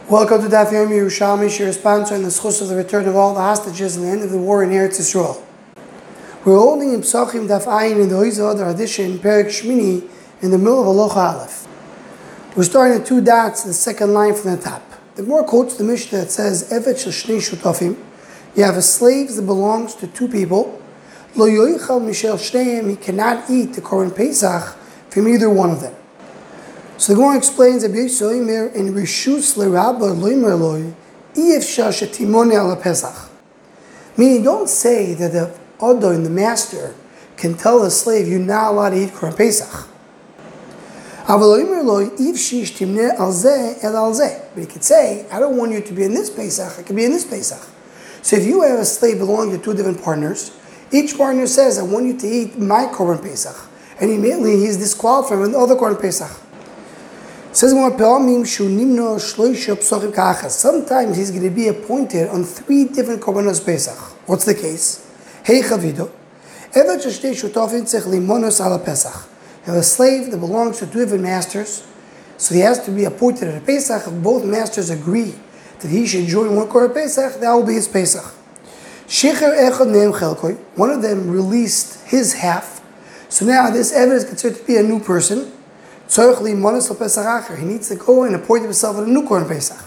Welcome to Daf Yomi Yerushalmi, your sponsor in the schus of the return of all the hostages and the end of the war in Eretz Yisrael. We're holding in Psachim Daf Ayin in the Oiza Adar Hadishin, Perek Shmini, in the middle of Aloha Aleph. We're starting at two dots, the second line from the top. The Gemara quotes the Mishnah that says, Evet shel shnei shutafim, you have a slave that belongs to two people, Lo yoichal mishel shneim, he cannot eat the Korban Pesach from either one of them. So the Gemara explains that in Rishus L'Rabba Loimer Loi, Efshar Shetimone Ala Pesach. Meaning, don't say that the Adon, the master, can tell the slave, you're not allowed to eat Korban Pesach. But he could say, I don't want you to be in this Pesach, I can be in this Pesach. So if you have a slave belonging to two different partners, each partner says, I want you to eat my Korban Pesach. And immediately he's disqualified from the other Korban Pesach. Says sometimes he's going to be appointed on three different Korbanos Pesach. What's the case? Hey Chavido, you have a slave that belongs to two different masters, so he has to be appointed at a Pesach. If both masters agree that he should join one Korban Pesach, that will be his Pesach. One of them released his half, so now this Eved is considered to be a new person. He needs to go and appoint himself at a new Korban Pesach.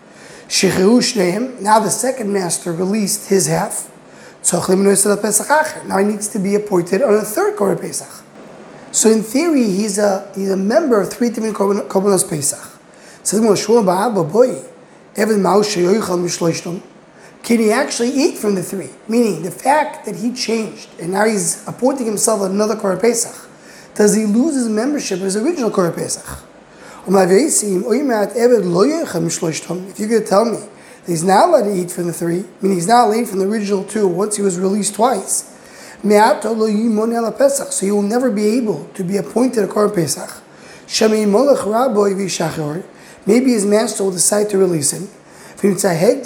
Now the second master released his half. Now he needs to be appointed on a third Korban Pesach. So in theory, he's a member of three different Korbanos Pesach. Can he actually eat from the three? Meaning the fact that he changed and now he's appointing himself at another Korban Pesach. Does he lose his membership of his original Korban Pesach? If you're going to tell me that he's not allowed to eat from the three, meaning he's not allowed to eat from the original two once he was released twice, so he will never be able to be appointed a Korban Pesach. Maybe his master will decide to release him. And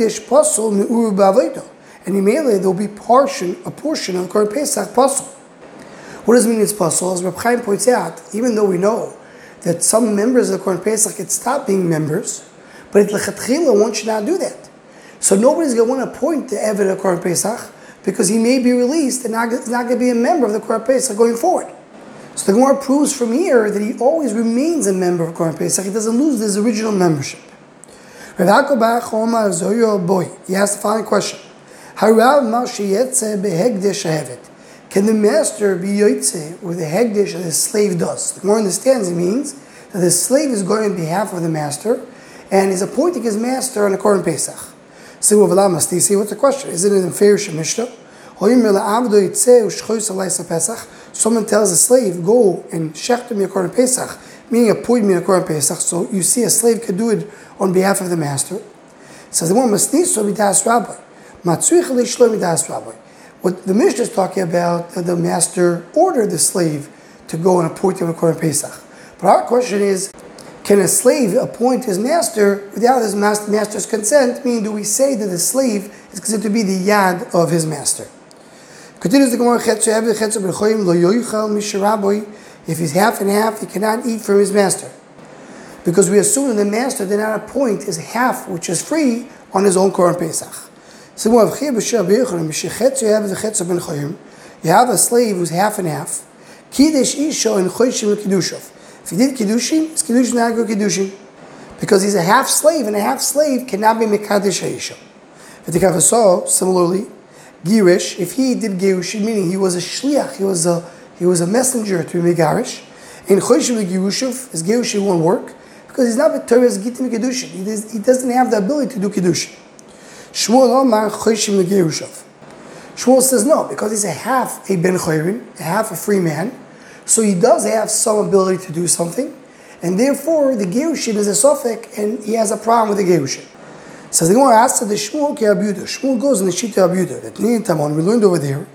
immediately there will be a portion of Korban Pesach pasul. What does it mean it's pasul? As Reb Chaim points out, even though we know that some members of the Korban Pesach can stop being members, but at lechatchila one should not do that. So nobody's going to want to appoint the Eved of Korban Pesach because he may be released and he's not going to be a member of the Korban Pesach going forward. So the Gemara proves from here that he always remains a member of Korban Pesach. He doesn't lose his original membership. He asked the following question: can the master be yotzei with the hegdish that the slave does? The Gemara understands it means that the slave is going on behalf of the master and is appointing his master on a Korban Pesach. So what's the question? Isn't it in fair Mishnah? Someone tells a slave, go and shechta me a Korban Pesach, meaning appoint me a Korban Pesach. So you see a slave could do it on behalf of the master. So the Gemara masniso b'das rabbi. Matzrich leishlo b'das rabbi. What the Mishnah is talking about, the master ordered the slave to go and appoint him a Korban Pesach. But our question is, can a slave appoint his master without his master's consent? Meaning, do we say that the slave is considered to be the yad of his master? Continues the Gemara, if he's half and half, he cannot eat from his master. Because we assume that the master did not appoint his half, which is free, on his own Korban Pesach. So you have a slave who's half and half. If he did kiddushin, his kiddushin is not good kiddushin, because he's a half slave, and a half slave cannot be mekadesh ha'isha. Similarly, girish, if he did girushin, meaning he was a shliach, he was a messenger to be megarish, and choshim l'girushav, his girushin won't work because he's not b'torah's gitim kiddushin. He doesn't have the ability to do kiddushin. Shmuel says no, because he's a half a ben chayrin, a half a free man, so he does have some ability to do something, and therefore the gerushin is a sofek, and he has a problem with the gerushin. So the Gemara asks the Shmuel ki Rabbi Yehuda. Shmuel goes in the Shita Rabbi Yehuda. That Nin Tamon, we learned over there,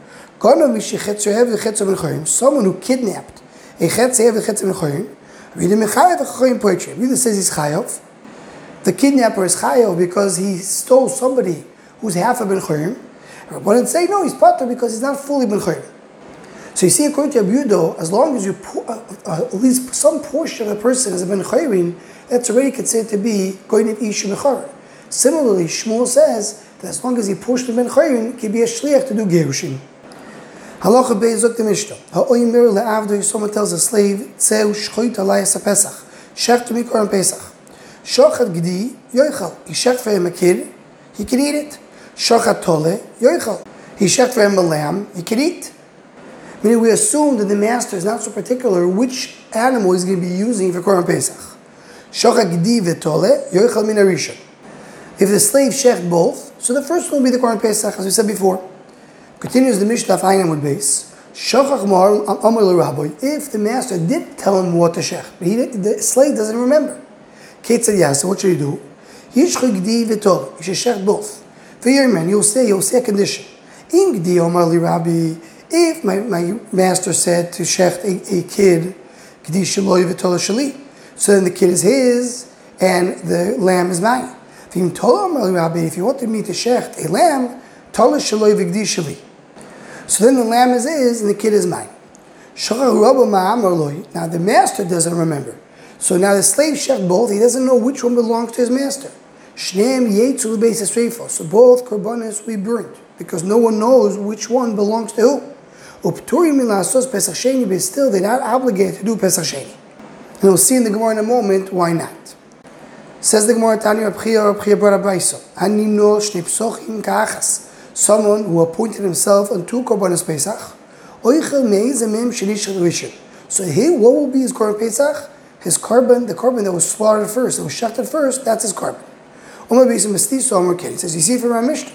someone who kidnapped a chetzev the chetzev ben chayrin, Yehuda says he's chayav. The kidnapper is chayav because he stole somebody who's half a ben chayrim. Rabbanan say no, he's patur because he's not fully ben chayrim. So you see, according to Rabbi Yehuda, as long as you at least some portion of the person is a ben chayrim, that's already considered to be Goyniv Isha Mechara. Similarly, Shmuel says that as long as he pushed the Ben Chayrin, he can be a shliach to do Gerushin. Halacha Be'ezok the Mishnah. Ha'oimer le'avdoi, someone tells a slave, Tzeu shchoit alayas ha-Pesach. Shech to mikor on Pesach. Shochat gdi, yoichal. He shech for him a kid, he can eat it. Shochat tole, yoichal. He shech for him a lamb, he can eat. Meaning we assume that the master is not so particular which animal he's going to be using for Korban Pesach. Shochat gdi v'tole, yoichal min harishon. If the slave shecht both, so the first one will be the Korban Pesach, as we said before. Continues the Mishnah of Einam with base. Shachach mar amar l'rabbi. If the master did tell him what to shech, but the slave doesn't remember. Kate said, yeah, so what should he do? Yishchu gdi v'tol. You should shech both. For your man, you'll say a condition. In gdi amar l'rabbi. If my master said to shech a kid, gdi shaloi v'tol shali. So then the kid is his, and the lamb is mine. If you wanted me to shecht a lamb, tol shaloi v'gdi shali. So then the lamb is his and the kid is mine. Now the master doesn't remember. So now the slave shecht both, he doesn't know which one belongs to his master. So both korbanos will be burnt, because no one knows which one belongs to who. But still they're not obligated to do Pesach Sheni. And we'll see in the Gemara in a moment why not. Says the Gemara, Tanya Rabchia brought a brayso. Hanino shnei psochim ka'achas. Someone who appointed himself on 2 Korbanos Pesach. So here, what will be his Korban Pesach? His korban, the korban that was slaughtered first, that was shechted first, that's his korban. He says, you see from our Mishnah,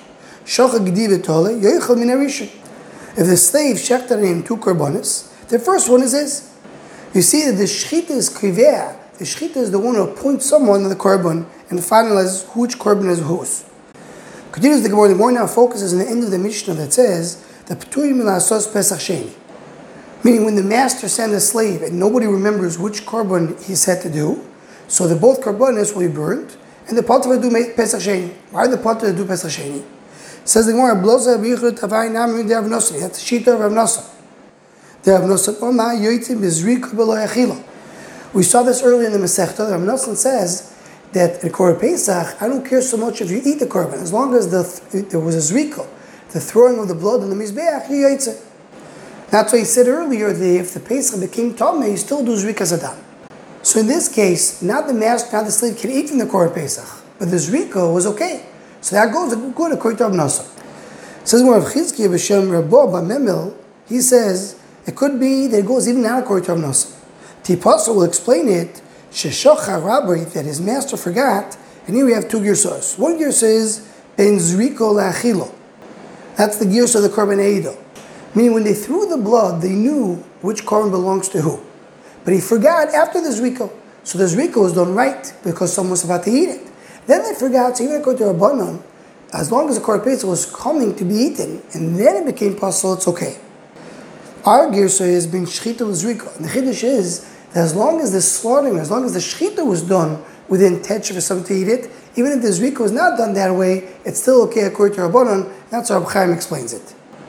if the slave shechted him 2 korbanos, the first one is his. You see that the shechita is kriveh. The shechita is the one who appoints someone on the korban and finalizes which korban is whose. Continues the Gemara. The Gemara now focuses on the end of the Mishnah that says the P'turim L'Asos Pesach Sheni. Meaning when the master sent a slave and nobody remembers which korban he said to do, so the both korbanos will be burnt, and the potter will do Pesach Sheni. Why are the potter to do Pesach Sheni? Says the Gemara, Bloza B'yichud Tavai Namri De'av Nosri. That's the Shita of Rav Nosson. De'av Nosson Oma Yoitim B'Zriku B'Lo Yachila. We saw this earlier in the Masechta. Rav Nosson says that in Korban Pesach, I don't care so much if you eat the korban, as long as there was a zriko, the throwing of the blood on the mizbeach, you eat it. That's why he said earlier that if the Pesach became tameh, you still do zrikas adam. So in this case, not the master, not the slave can eat from the Korban Pesach, but the zriko was okay. So that goes good according to Rav Nosson. Says more of Chizkiya b'Shem Rabbo b'Memel, he says it could be that it goes even out according to Rav Nosson. Tipasa will explain it. Sheshocha Rabbi, that his master forgot, and here we have 2 girsos. One girsa is ben zriko la'achilo. That's the girsa of the korban eido. Meaning when they threw the blood, they knew which korban belongs to who. But he forgot after the zriko. So the zriko was done right, because someone was about to eat it. Then they forgot, so even according to Rabbanon, as long as the korban pesach was coming to be eaten, and then it became possible, it's okay. Our girsa is ben shchita l'zriko. And the chiddush is, as long as the slaughtering, as long as the shechita was done with the intention for someone to eat it, even if the zrika was not done that way, it's still okay according to Rabbanon. That's how Reb Chaim explains it.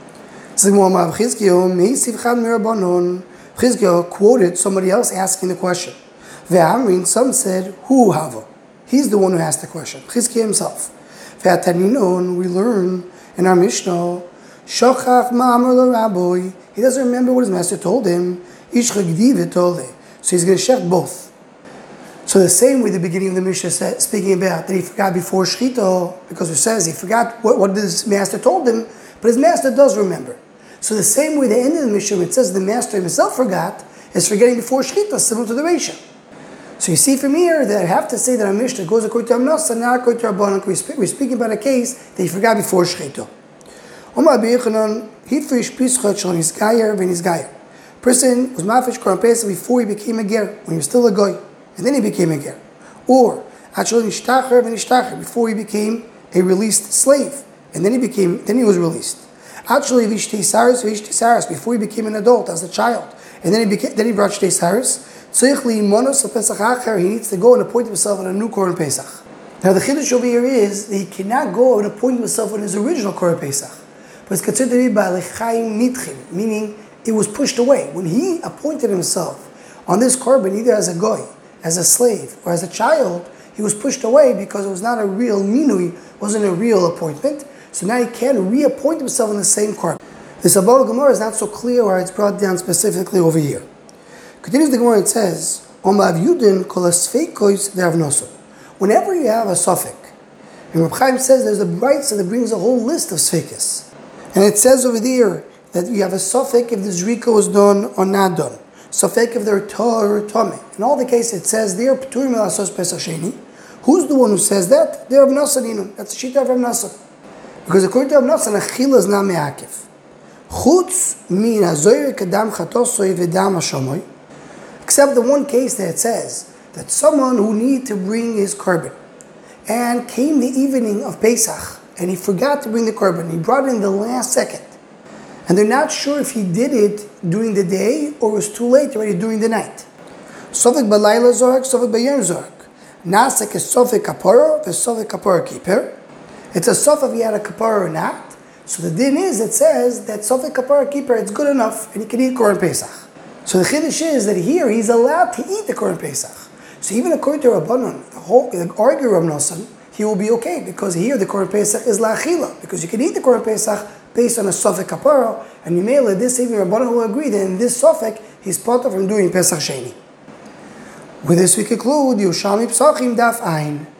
Chizkiyahu quoted somebody else asking the question. Some said, Hu Hava. He's the one who asked the question. Chizkiyahu himself. We learn in our Mishnah, Shochach ma'amar l'rabbi. He doesn't remember what his master told him. Ishcha gdi v'toleh. So he's going to shech both. So the same way the beginning of the Mishnah said, speaking about that he forgot before Shechita, because it says he forgot what his master told him, but his master does remember. So the same way the end of the Mishnah, it says the master himself forgot, is forgetting before Shechita, similar to the Reisha. So you see from here that I have to say that our Mishnah goes according to Amnasa, not according to Rabbanon. We're speaking about a case that he forgot before Shechita. Person was mafish Korban Pesach before he became a ger, when he was still a goy, and then he became a ger. Or actually before he became a released slave, and then he was released. Actually v'ishtei before he became an adult as a child, and then he brought shtei saris. He needs to go and appoint himself on a new Korban Pesach. Now the chiddush over here is that he cannot go and appoint himself on his original Korban Pesach, but it's considered to be by lechaim nitchim, meaning it was pushed away. When he appointed himself on this korban, either as a goy, as a slave, or as a child, he was pushed away because it was not a real minui, wasn't a real appointment. So now he can reappoint himself in the same korban. This above Gemara is not so clear where it's brought down specifically over here. Continues the Gemara, it says, whenever you have a suffix, and Reb Chaim says there's a brayso that brings a whole list of sfeikos. And it says over there that you have a suffix if the zrika was done or not done. Suffix if they're tor or tome. In all the cases it says there, P'turim elasos pesach sheni. Who's the one who says that? They're Rav Nosson. That's the shita of Rav Nosson. Because according to Rav Nosson, achila is not me'akif. Chutz min hazoyer kadam chatosoy v'dam hashamoy. Except the one case that it says that someone who needed to bring his korban and came the evening of Pesach and he forgot to bring the korban, he brought it in the last second, and they're not sure if he did it during the day or it was too late already during the night. Sofek balayla zorak, sofek bayom zorak. Nasek is sofek kapara, v'sofek kapara keeper. It's a sofek if he had a kapara or not. So the din is, it says that sofek kapara keeper, it's good enough and he can eat korban Pesach. So the chiddush is that here he's allowed to eat the korban Pesach. So even according to Rabbanon, the argue Rav Nosson, he will be okay because here the korban Pesach is la'achila, because you can eat the korban Pesach based on a sofek kapara, and you may let this even Rabbanon will agree that in this sofek he's part of from doing Pesach Sheni. With this we conclude Yerushalmi Pesachim Daf Ayin.